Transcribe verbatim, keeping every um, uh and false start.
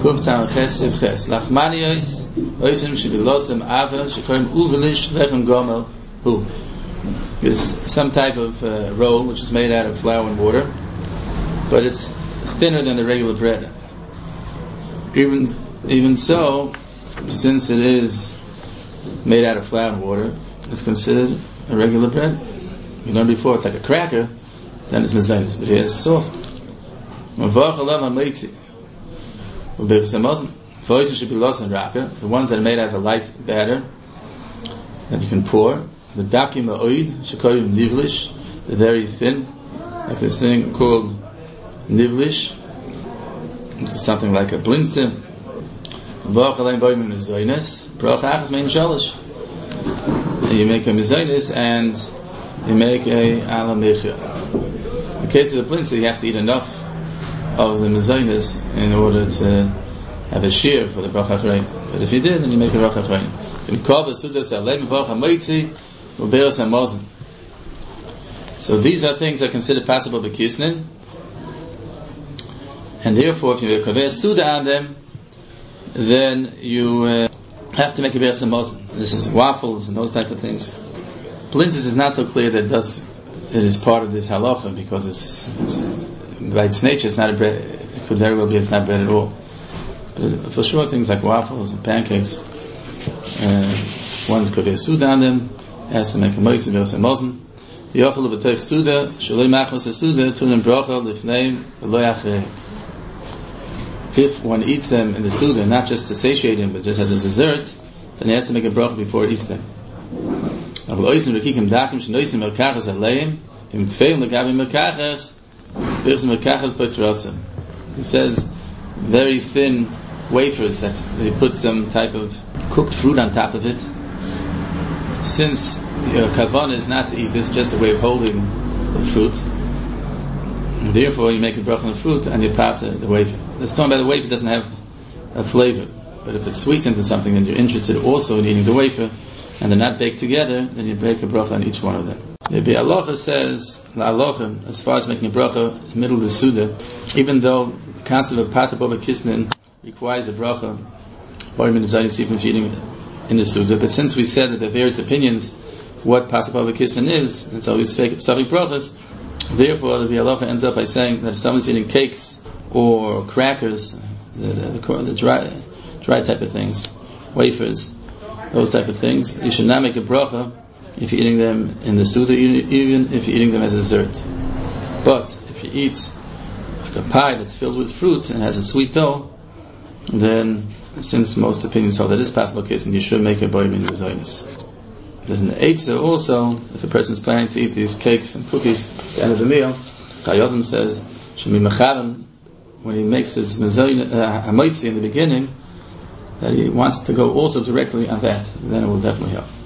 Kuf Sam Ches Ches Lachmanios Oisim Shibilosem Ava Shekoim Uvelish Lechem Gomel Hu. There's some type of uh, roll which is made out of flour and water, but it's thinner than the regular bread. Even even so, since it is made out of flour and water, it's considered a regular bread. You learned before it's like a cracker, then it's mezainis, but here it's soft. The ones that are made out of a light batter that you can pour, the dakim ha'oid shekoyim nivlish, the very thin, like this thing called nivlish, it's something like a blinze. You make a mezainis and you make a ala mechia. In the case of the blinze, you have to eat enough of the mezainis in order to have a shear for the bracha achrayim. But if you did, then you make a bracha achrayim. So these are things that are considered passable b'kisnin, and therefore, if you make a suda on them, then you uh, have to make a beres hamazon. This is waffles and those type of things. Blintzes is not so clear that it does it is part of this halacha, because it's, it's by its nature it's not a bread. It could very well be it's not bread at all. But for sure, things like waffles and pancakes, uh, one's could be a suda on them, has to make a moise beres hamazon. Yochel b'toich suda shaloi machmas suda tunim bracha lifnei v'lo yachrei. If one eats them in the suda, not just to satiate him, but just as a dessert, then he has to make a bracha before he eats them. He says very thin wafers that they put some type of cooked fruit on top of it. Since your kavanah is not to eat this, just a way of holding the fruit, and therefore you make a bracha on the fruit and you pata the wafer. The stone by the wafer doesn't have a flavor, but if it's sweetened to something, then you're interested also in eating the wafer, and they're not baked together, then you make a bracha on each one of them. The Aloha says, la aloha, as far as making a bracha in the middle of the suda, even though the concept of pasuk over kisnin requires a bracha, or even even if you're eating in the suda, but since we said that there are various opinions what pasuk over kisnin is, it's always fake brachas. Therefore, the Aloha ends up by saying that if someone's eating cakes or crackers, the, the, the dry, dry type of things, wafers, those type of things, you should not make a bracha if you're eating them in the suda, even if you're eating them as a dessert. But if you eat like a pie that's filled with fruit and has a sweet dough, then since most opinions hold that is possible case, and you should make a boy min v'zoynus. There's an eitzah also, if a person is planning to eat these cakes and cookies at the end of the meal, Chayyavim says, Shemi Mecharim, when he makes his hamoitzi in the beginning, that he wants to go also directly on that, then it will definitely help.